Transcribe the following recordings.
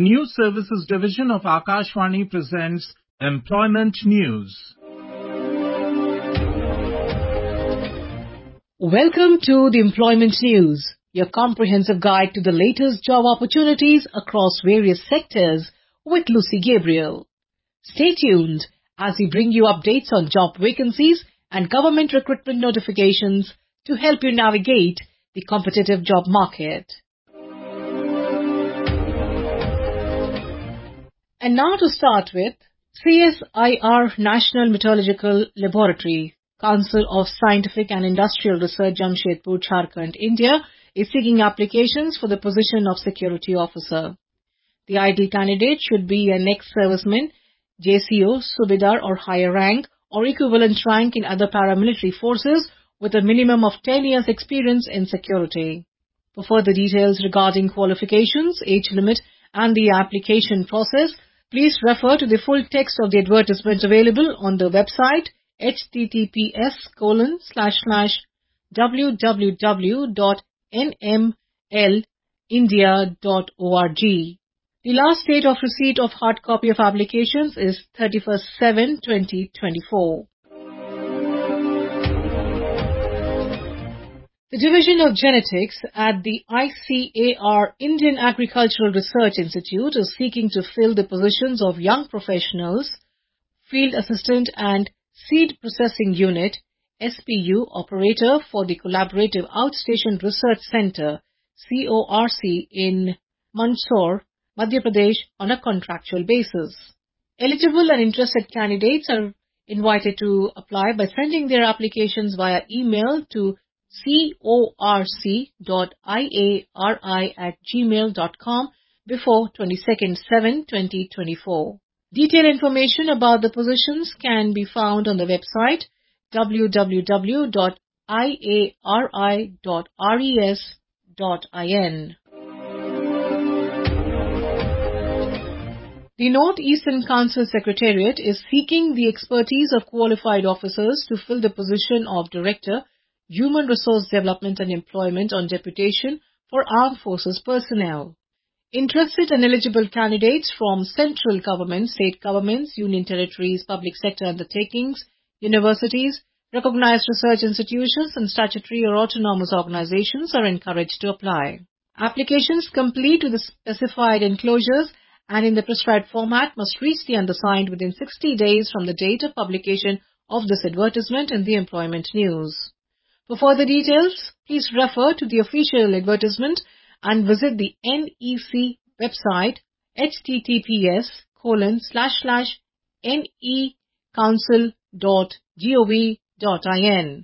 News Services Division of Akashvani presents Employment News. Welcome to the Employment News, your comprehensive guide to the latest job opportunities across various sectors with Lucy Gabriel. Stay tuned as we bring you updates on job vacancies and government recruitment notifications to help you navigate the competitive job market. And now to start with, CSIR National Meteorological Laboratory, Council of Scientific and Industrial Research, Jamshedpur, Jharkhand, India, is seeking applications for the position of security officer. The ideal candidate should be an ex-serviceman, JCO, Subedar or higher rank or equivalent rank in other paramilitary forces with a minimum of 10 years experience in security. For further details regarding qualifications, age limit and the application process, please refer to the full text of the advertisement available on the website https://www.nmlindia.org. The last date of receipt of hard copy of applications is 31/7/2024. The Division of Genetics at the ICAR Indian Agricultural Research Institute is seeking to fill the positions of young professionals, field assistant and seed processing unit SPU operator for the Collaborative Outstation Research Centre CORC in Mandsaur, Madhya Pradesh on a contractual basis. Eligible and interested candidates are invited to apply by sending their applications via email to corc.iari@gmail.com before 22nd/7/2024. Detailed information about the positions can be found on the website www.iari.res.in. The North Eastern Council Secretariat is seeking the expertise of qualified officers to fill the position of Director, Human Resource Development and Employment on deputation for Armed Forces personnel. Interested and eligible candidates from central government, state governments, union territories, public sector undertakings, universities, recognized research institutions and statutory or autonomous organizations are encouraged to apply. Applications complete with the specified enclosures and in the prescribed format must reach the undersigned within 60 days from the date of publication of this advertisement in the Employment News. For further details, please refer to the official advertisement and visit the NEC website https://necouncil.gov.in.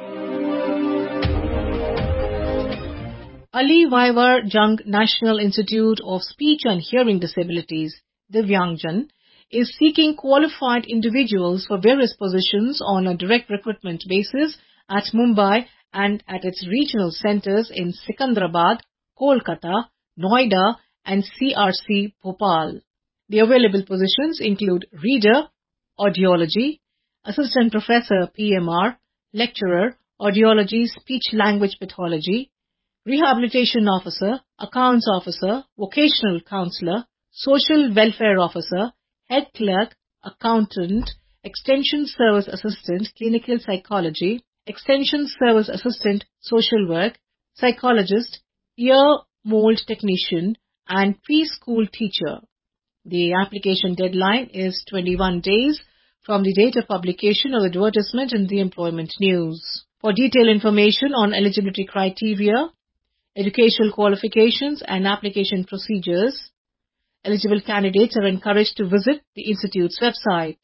Ali Vaivar Jung National Institute of Speech and Hearing Disabilities, Divyangjan, is seeking qualified individuals for various positions on a direct recruitment basis at Mumbai and at its regional centers in Secunderabad, Kolkata, Noida and CRC Bhopal. The available positions include Reader, Audiology, Assistant Professor PMR, Lecturer, Audiology Speech Language Pathology, Rehabilitation Officer, Accounts Officer, Vocational Counselor, Social Welfare Officer, Head Clerk, Accountant, Extension Service Assistant, Clinical Psychology, Extension Service Assistant, Social Work, Psychologist, Ear Mold Technician and Preschool Teacher. The application deadline is 21 days from the date of publication of the advertisement in the Employment News. For detailed information on eligibility criteria, educational qualifications and application procedures, eligible candidates are encouraged to visit the Institute's website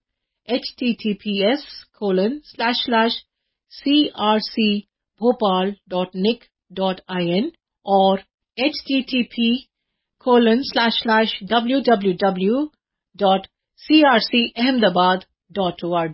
https://crcbhopal.nic.in or http://www.crcahmedabad.org.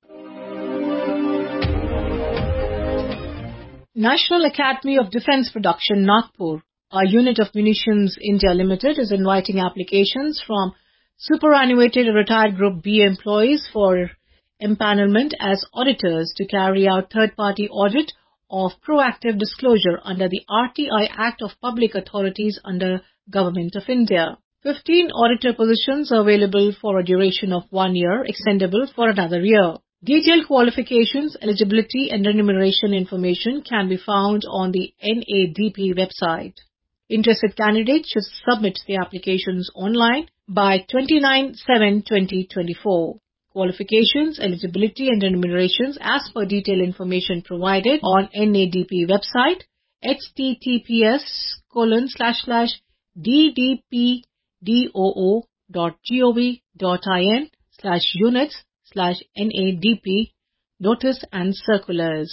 National Academy of Defence Production, Nagpur, a unit of Munitions India Limited, is inviting applications from superannuated retired Group B employees for empanelment as auditors to carry out third-party audit of proactive disclosure under the RTI Act of Public Authorities under Government of India. 15 auditor positions are available for a duration of 1 year, extendable for another year. Detailed qualifications, eligibility and remuneration information can be found on the NADP website. Interested candidates should submit the applications online by 29/7/2024. Qualifications, eligibility and remunerations as per detailed information provided on NADP website https://ddpdoo.gov.in/units/NADP Notice and Circulars.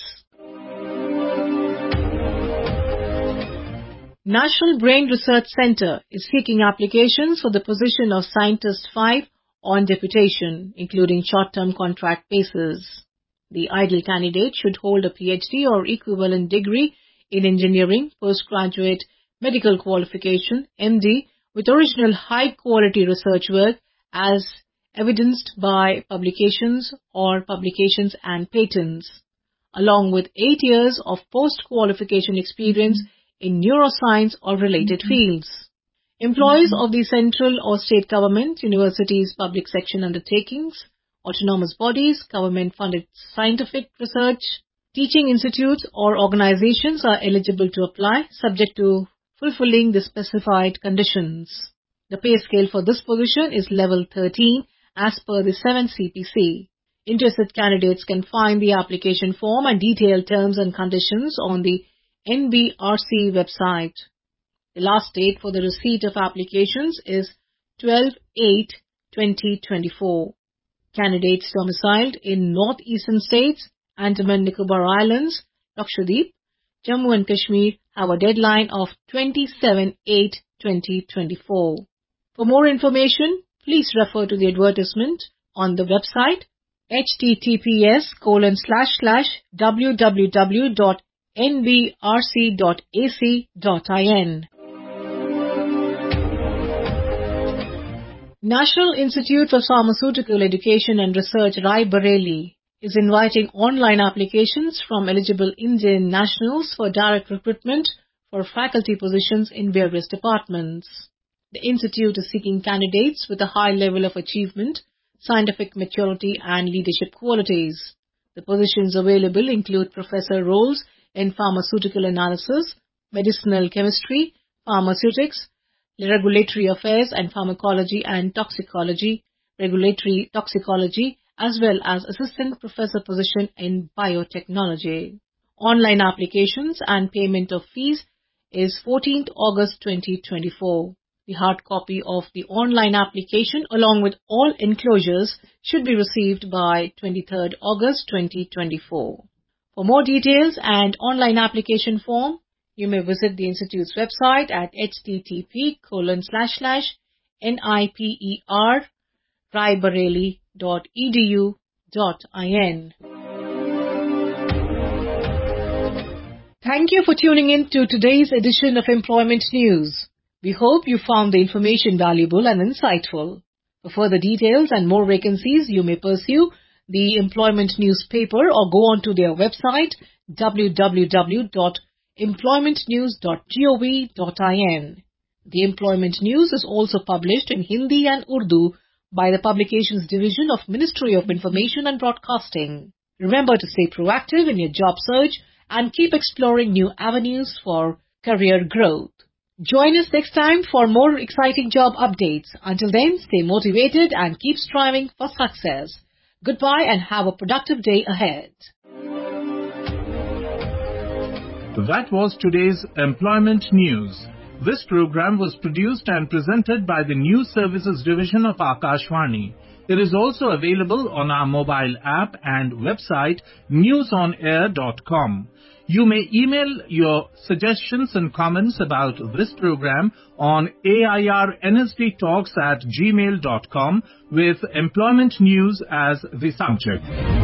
National Brain Research Centre is seeking applications for the position of Scientist 5 on deputation, including short-term contract basis. The ideal candidate should hold a PhD or equivalent degree in engineering, postgraduate medical qualification, MD, with original high-quality research work as evidenced by publications or publications and patents, along with 8 years of post-qualification experience in neuroscience or related fields. Employees of the central or state government, universities, public section undertakings, autonomous bodies, government-funded scientific research, teaching institutes or organizations are eligible to apply, subject to fulfilling the specified conditions. The pay scale for this position is level 13 as per the 7th CPC. Interested candidates can find the application form and detailed terms and conditions on the NBRC website. The last date for the receipt of applications is 12/8/2024. Candidates domiciled in northeastern states, Andaman Nicobar Islands, Lakshadweep, Jammu and Kashmir have a deadline of 27/8/2024. For more information, please refer to the advertisement on the website https://www.nbrc.ac.in. National Institute for Pharmaceutical Education and Research, Rai Bareilly, is inviting online applications from eligible Indian nationals for direct recruitment for faculty positions in various departments. The institute is seeking candidates with a high level of achievement, scientific maturity and leadership qualities. The positions available include professor roles in pharmaceutical analysis, medicinal chemistry, pharmaceutics, regulatory affairs and pharmacology and toxicology, regulatory toxicology, as well as assistant professor position in biotechnology. Online applications and payment of fees is 14th August 2024. The hard copy of the online application along with all enclosures should be received by 23rd August 2024. For more details and online application form, you may visit the Institute's website at http://niper.raibareilly.edu.in. Thank you for tuning in to today's edition of Employment News. We hope you found the information valuable and insightful. For further details and more vacancies, you may pursue the Employment newspaper or go on to their website www.employmentnews.gov.in. The Employment News is also published in Hindi and Urdu by the Publications Division of Ministry of Information and Broadcasting. Remember to stay proactive in your job search and keep exploring new avenues for career growth. Join us next time for more exciting job updates. Until then, stay motivated and keep striving for success. Goodbye and have a productive day ahead. That was today's Employment News. This program was produced and presented by the News Services Division of Akashvani. It is also available on our mobile app and website newsonair.com. You may email your suggestions and comments about this program on airnsdtalks@gmail.com with Employment News as the subject.